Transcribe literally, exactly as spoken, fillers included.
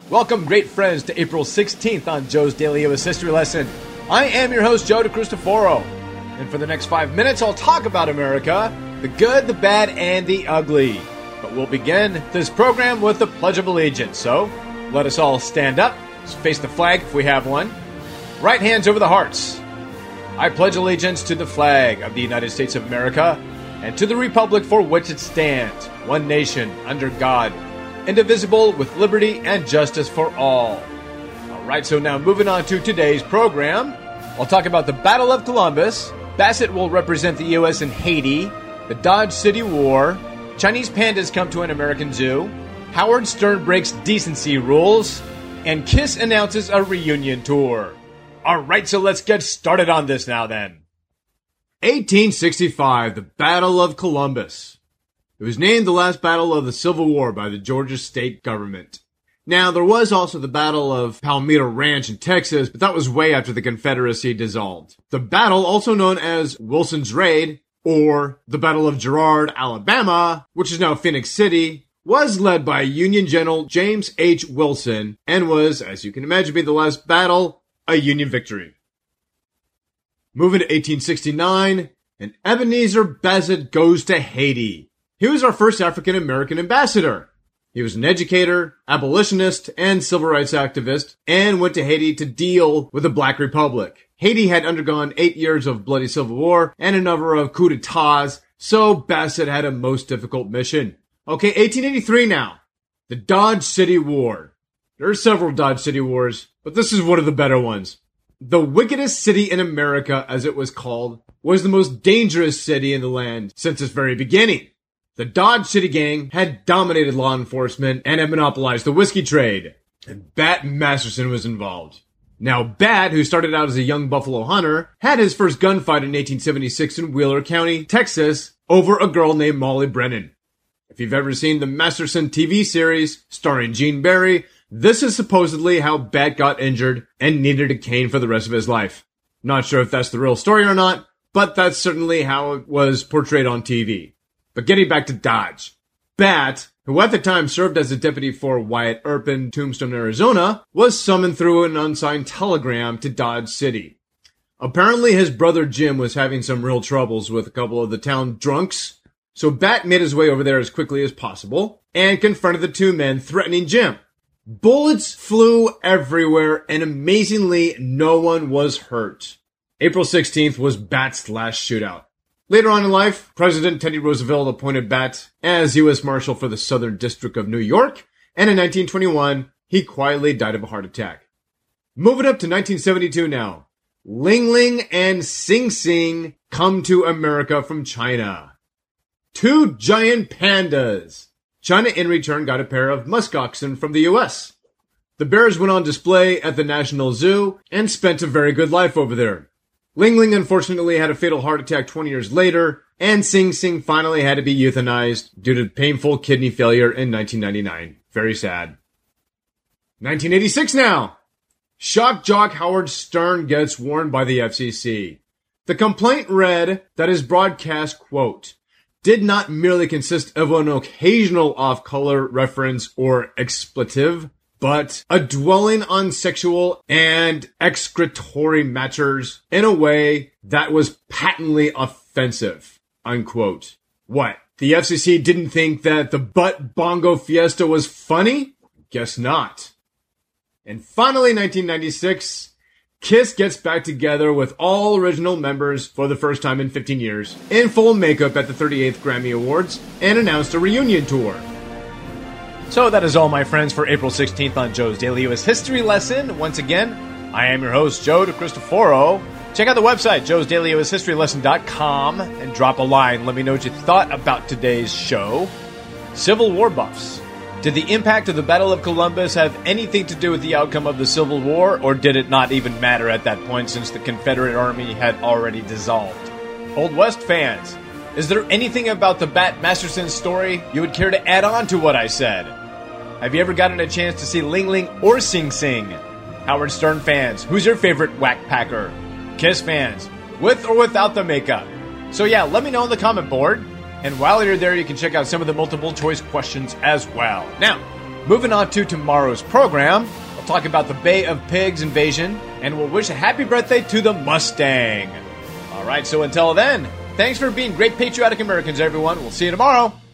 Welcome, great friends, to April sixteenth on Joe's Daily U S History Lesson. I am your host, Joe DeCristoforo, and for the next five minutes, I'll talk about America, the good, the bad, and the ugly. But we'll begin this program with the Pledge of Allegiance, so let us all stand up, face the flag if we have one, right hands over the hearts. I pledge allegiance to the flag of the United States of America and to the republic for which it stands, one nation, under God, indivisible, with liberty and justice for all. All right, so now moving on to today's program, I'll talk about the Battle of Columbus. Bassett will represent the U S in Haiti, the Dodge City War, Chinese pandas come to an American zoo, Howard Stern breaks decency rules, and KISS announces a reunion tour. All right, so let's get started on this now then. eighteen sixty-five, the Battle of Columbus. It was named the last battle of the Civil War by the Georgia state government. Now, there was also the Battle of Palmyra Ranch in Texas, but that was way after the Confederacy dissolved. The battle, also known as Wilson's Raid, or the Battle of Girard, Alabama, which is now Phoenix City, was led by Union General James H. Wilson, and was, as you can imagine, being the last battle, a Union victory. Moving to eighteen sixty-nine, and Ebenezer Bassett goes to Haiti. He was our first African-American ambassador. He was an educator, abolitionist, and civil rights activist, and went to Haiti to deal with the Black Republic. Haiti had undergone eight years of bloody civil war and a number of coups d'etats, so Bassett had a most difficult mission. Okay, eighteen eighty-three now. The Dodge City War. There are several Dodge City Wars, but this is one of the better ones. The wickedest city in America, as it was called, was the most dangerous city in the land since its very beginning. The Dodge City Gang had dominated law enforcement and had monopolized the whiskey trade. And Bat Masterson was involved. Now, Bat, who started out as a young buffalo hunter, had his first gunfight in eighteen seventy-six in Wheeler County, Texas, over a girl named Molly Brennan. If you've ever seen the Masterson T V series starring Gene Barry, this is supposedly how Bat got injured and needed a cane for the rest of his life. Not sure if that's the real story or not, but that's certainly how it was portrayed on T V. But getting back to Dodge, Bat, who at the time served as a deputy for Wyatt Earp in Tombstone, Arizona, was summoned through an unsigned telegram to Dodge City. Apparently his brother Jim was having some real troubles with a couple of the town drunks, so Bat made his way over there as quickly as possible and confronted the two men threatening Jim. Bullets flew everywhere, and amazingly, no one was hurt. April sixteenth was Bat's last shootout. Later on in life, President Teddy Roosevelt appointed Bat as U S Marshal for the Southern District of New York, and in nineteen twenty-one, he quietly died of a heart attack. Moving up to nineteen seventy-two now. Ling Ling and Sing Sing come to America from China. Two giant pandas. China in return got a pair of musk oxen from the U S. The bears went on display at the National Zoo and spent a very good life over there. Ling Ling unfortunately had a fatal heart attack twenty years later, and Sing Sing finally had to be euthanized due to painful kidney failure in nineteen ninety-nine. Very sad. nineteen eighty-six now. Shock jock Howard Stern gets warned by the F C C. The complaint read that his broadcast, quote, did not merely consist of an occasional off-color reference or expletive, but a dwelling on sexual and excretory matters in a way that was patently offensive, unquote. What? The F C C didn't think that the Butt Bongo Fiesta was funny? Guess not. And finally, nineteen ninety-six, KISS gets back together with all original members for the first time in fifteen years, in full makeup at the thirty-eighth Grammy Awards, and announced a reunion tour. So that is all, my friends, for April sixteenth on Joe's Daily U S History Lesson. Once again, I am your host, Joe DeCristoforo. Check out the website, joes daily u s history lesson dot com, and drop a line. Let me know what you thought about today's show. Civil War buffs. Did the impact of the Battle of Columbus have anything to do with the outcome of the Civil War, or did it not even matter at that point since the Confederate Army had already dissolved? Old West fans, is there anything about the Bat Masterson story you would care to add on to what I said? Have you ever gotten a chance to see Ling Ling or Sing Sing? Howard Stern fans, who's your favorite whack packer? KISS fans, with or without the makeup? So yeah, let me know on the comment board. And while you're there, you can check out some of the multiple choice questions as well. Now, Moving on to tomorrow's program, we'll talk about the Bay of Pigs invasion, and we'll wish a happy birthday to the Mustang. All right, so until then, thanks for being great patriotic Americans, everyone. We'll see you tomorrow.